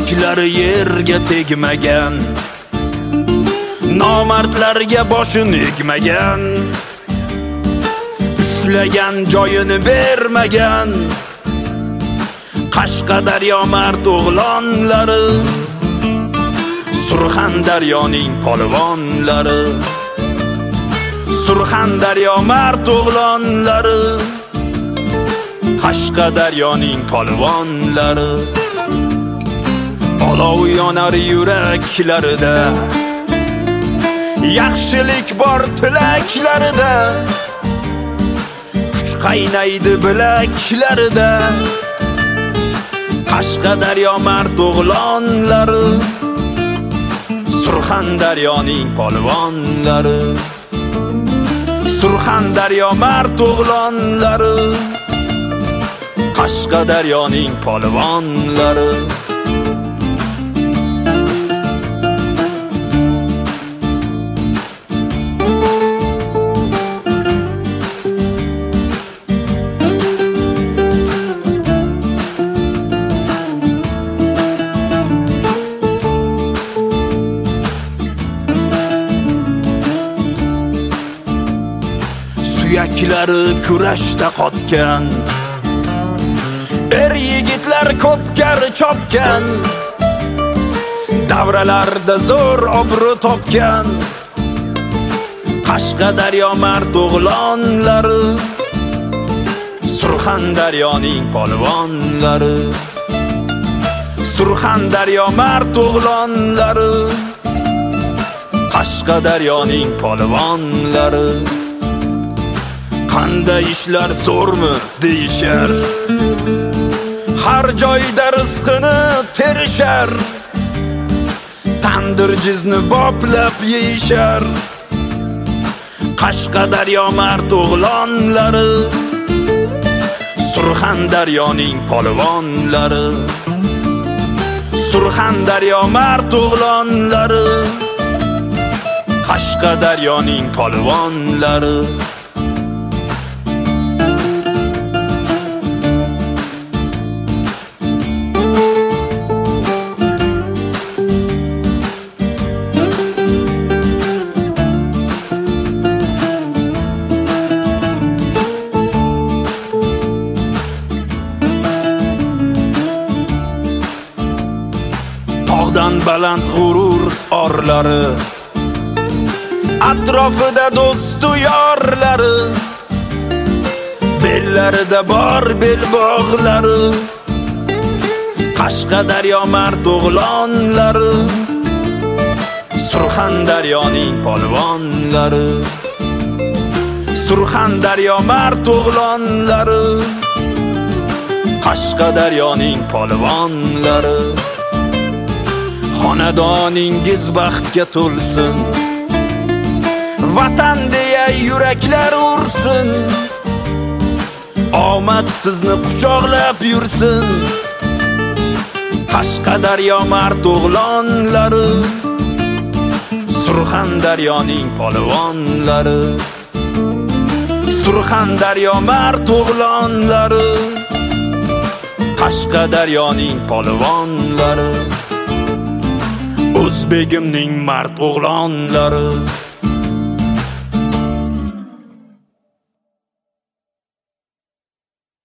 Yuraklari yerga tegmagan, nomardlarga boshini egmagan, ushlagan joyini bermagan Qashqadaryo mard o'g'lonlari, Surxondaryoning polvonlari, Surxondaryo mard o'g'lonlari, Qashqadaryoning polvonlari. Olov yonar yuraklarida, yaxshilik bor tilaklarida, kuch qaynaydi bilaklarida. Qashqadaryo mard o'g'lonlari, Surxondaryoning polvonlari, Surxondaryo mard o'g'lonlari, Qashqadaryoning polvonlari. Suyaklari kurashda qotgan, yigitlar ko'pkar chopgan, davralarda zo'r obro' topgan Qashqadaryo mard o'g'lonlari, Surxondaryoning polvonlari, Surxondaryo mard o'g'lonlari, Qashqadaryoning polvonlari. Qanday ishlar zo'rmi deyishar, har joyda rizqini terishar, tandir jizni boplab yeyishar Qashqadaryo mard o'g'lonlari, Surxondaryoning polvonlari, Surxondaryo mard o'g'lonlari, Qashqadaryoning polvonlari. Tog'dan baland g'urur orlari, atrofida do'stu yorlari, bellarida bor belbog'lari. Qashqadaryo mard o'g'lonlari, Surxondaryoning polvonlari, Surxondaryo mard o'g'lonlari, Qashqadaryoning polvonlari. Xonadoningiz baxtga to'lsin, vatan deya yuraklar ursin, omad sizni quchoqlab yursin Qashqadaryo mard o'g'lonlari, Surxondaryoning polvonlari, Surxondaryo mard o'g'lonlari, Qashqadaryoning polvonlari. O'zbegimning mard o'g'lonlari,